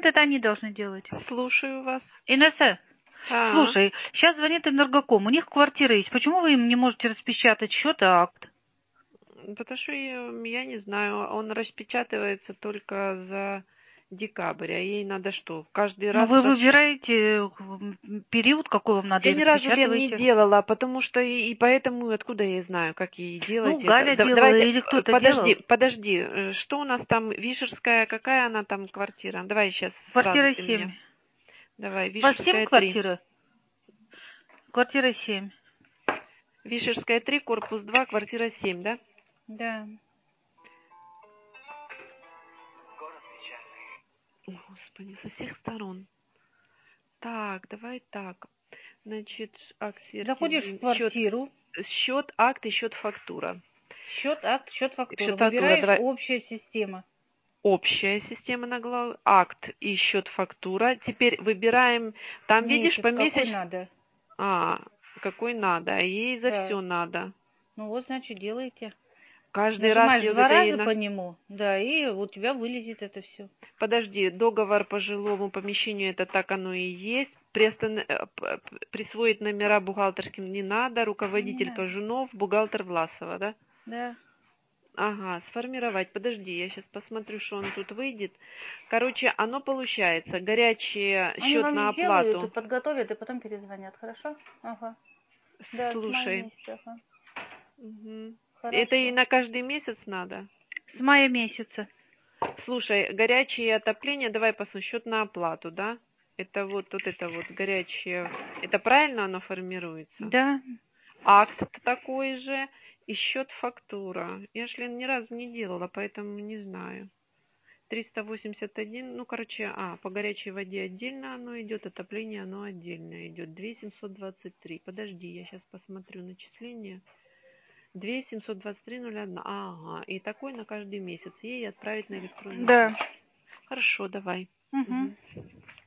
Нет, это они должны делать. Слушаю вас. Инесса, А, слушай, сейчас звонит Энергоком, у них квартира есть. Почему вы им не можете распечатать счет и акт? Потому что я не знаю, он распечатывается только за декабрь, а ей надо что? Каждый Ну, раз вы выбираете период, какой вам надо, Я и ни разу, Лен, не распечатываете. делала, потому что и поэтому откуда я знаю, как ей Ну, делать это. Галя делала Давайте, или кто-то подожди, делал. подожди, что у нас там, Вишерская, какая она там квартира? Давай сейчас сразу Квартира ты 7. мне. Давай, У вас 7 Вишерская 3. квартира? Квартира 7. Вишерская 3, корпус 2, квартира 7, да? Да. Господи, со всех сторон. Так, давай так. Значит, акт Заходишь в квартиру. счет, акт и счет фактура. Счет, акт, счет, фактура. Счет фактура, Выбираешь давай. общая система. Общая система налога, акт и счет фактура. Теперь выбираем, там видишь Месяц, какой помесячно. надо. Какой надо, а ей за Да. все надо. Ну вот, значит, делаете. Каждый раз Нажимаешь я вот 2 это ей раза по нему, да, и у тебя вылезет это все. Подожди, договор по жилому помещению, это так оно и есть. Присвоить номера бухгалтерским не надо. Не Руководитель надо. Кожунов, бухгалтер Власова, да? Да. Ага, сформировать. Подожди, я сейчас посмотрю, что он тут выйдет. Короче, оно получается. Горячий Они счет на вам сделают и оплату. подготовят, и потом перезвонят, хорошо? Ага. Да, с мая Слушай, месяца, ага. это и Хорошо. на каждый месяц надо? С мая месяца. Слушай, горячее отопление, давай посмотрим, счет на оплату, да? Это вот это вот горячее. Это правильно оно формируется? Да. Акт такой же и счет фактура. Я ж, Лен, ни разу не делала, поэтому не знаю. 381, ну, короче, по горячей воде отдельно оно идет, отопление оно отдельно идет. 2723. Подожди, я сейчас посмотрю начисление. 2723,01. Ага, и такой на каждый месяц. Ей отправить на электронную Да. почту. Хорошо, давай. Угу. Мгм.